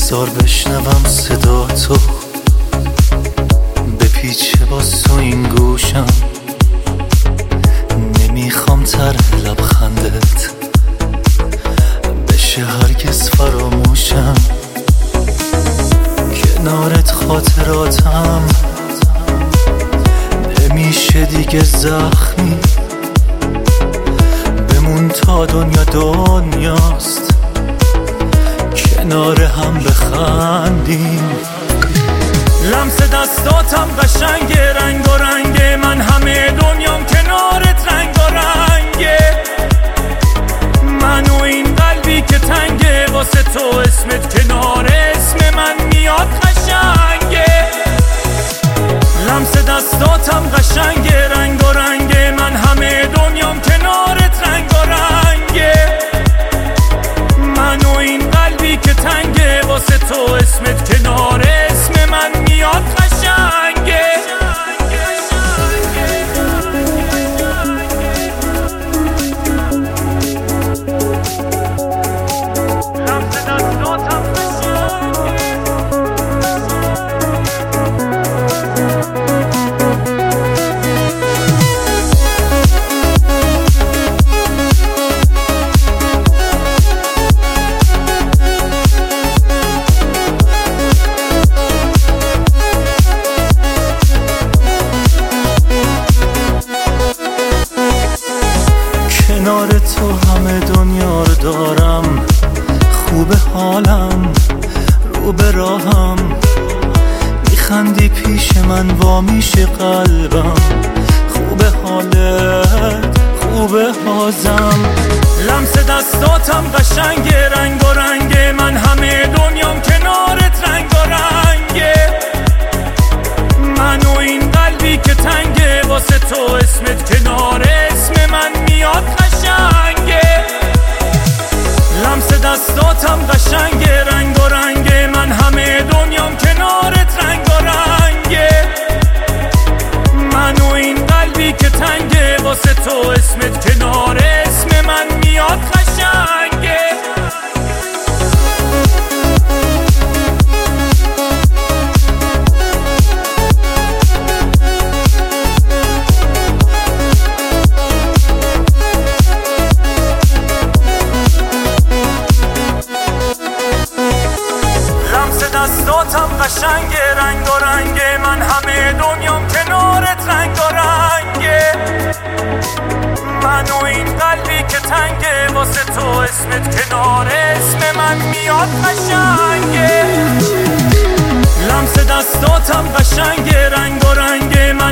بذار بشنوم صدا تو بپیچه با تو این گوشم، نمیخوام طرح لبخندت بشه هرگز فراموشم. کنارت خاطراتم نمیشه دیگه زخمی، بمون تا دنیا دنیاست کنار هم بخندیم. لمس دستاتم قشنگه، رنگ و رنگه، من همه دنیام کنارت رنگ و رنگه. من و این قلبی که تنگه واسه تو اسمت کنار اسم من میاد قشنگه. لمس دستاتم قشنگه، رنگ و رنگه، من همه دنیام کنارت رنگ و رنگه. من و این قلبی که تنگه واسه تو اسمت کنار اسم من میاد قشنگه. کنار تو همه دنیا رو دارم، خوب حالم رو به راهم، میخندی پیش من وا میشه قلبم، خوب حالت خوب حازم. لمس دستاتم قشنگه، رنگ و رنگه، من همه دنیام کنارت رنگ و رنگه. من و این قلبی که تنگه واسه تو اسمت کنار اسم من میاد قشنگه. لمس دستاتم قشنگه، رنگ و رنگه، من همه دنیام کنارت رنگ و رنگه. من و این قلبی که تنگه واسه تو اسمت کنار اسم من میاد قشنگه. دستاتم قشنگه، رنگ و رنگه، من همه دنیام کنارت رنگ و رنگه. من و این قلبی که تنگه واسه تو اسمت کنار اسم من میاد قشنگه. لمس دستاتم قشنگه، رنگ و رنگه، من